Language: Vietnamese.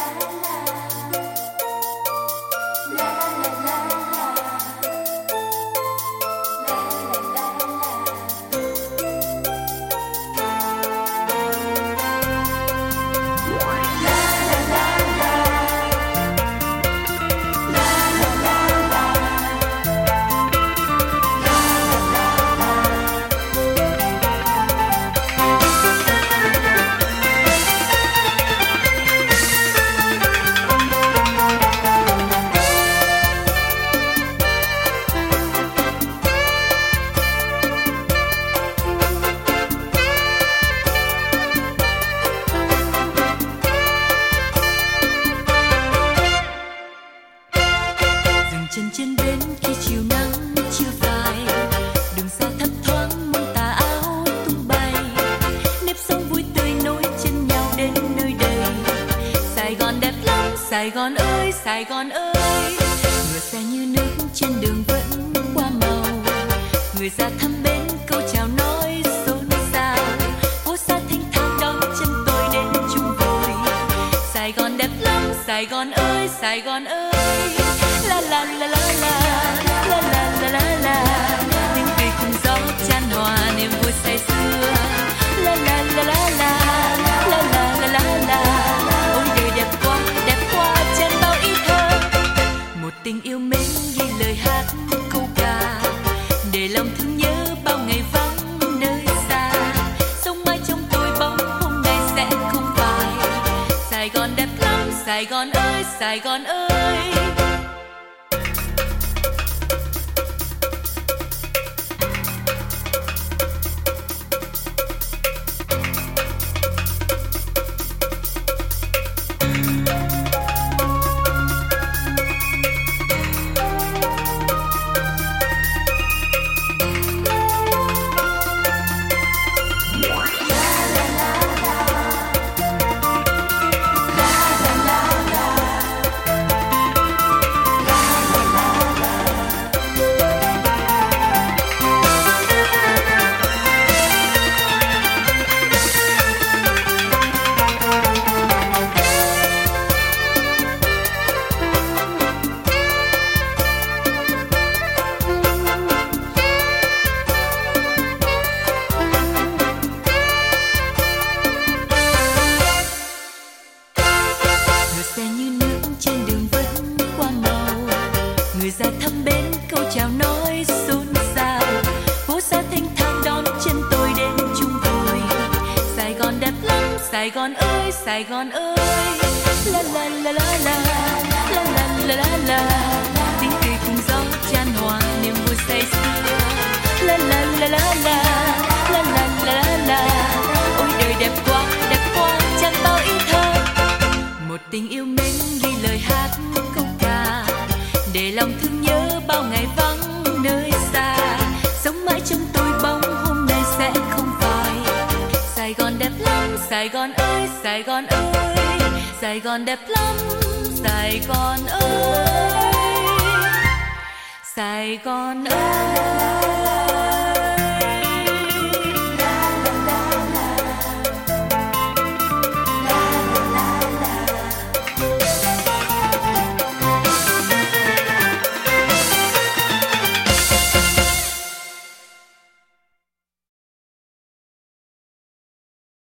Chân trên bến khi chiều nắng chưa phai, đường xa thấp thoáng mong tà áo tung bay, nếp sống vui tươi nối chân nhau đến nơi đây. Sài Gòn đẹp lắm, Sài Gòn ơi, Sài Gòn ơi. Ngựa xe như nước trên đường vẫn qua màu, người ra thăm bến câu chào nói xôn xao, phố xa thênh thang đón chân tôi đến chung vui. Sài Gòn đẹp lắm, Sài Gòn ơi, Sài Gòn ơi. La la la la la la la la la la, tiếng cười cùng gió chan hòa niềm vui say sưa. La la la la la la la la la la, ôi đời đẹp quá chen bao ý thơ. Một tình yêu mến ghi lời hát câu ca, để lòng thương nhớ bao ngày vắng nơi xa. Sống mãi trong tôi bóng hôm nay sẽ không phai. Sài Gòn đẹp lắm, Sài Gòn ơi, Sài Gòn ơi. Người ra thăm bến câu chào nói xôn xao, phố xa thênh thang đón chân tôi đến chung vui. Sài Gòn đẹp lắm, Sài Gòn ơi, Sài Gòn ơi. La la la la la la la la la la, tiếng cười cùng gió chan hòa niềm vui say sưa. La la la la la la la la la la, ôi đời đẹp quá chan bao ý thơ. Một tình yêu mến ghi lời hát câu ca, để lòng thương nhớ bao ngày vắng nơi xa. Sống mãi trong tôi bóng hôm nay sẽ không phai. Sài Gòn đẹp lắm, Sài Gòn ơi, Sài Gòn ơi. Sài Gòn đẹp lắm, Sài Gòn ơi, Sài Gòn ơi.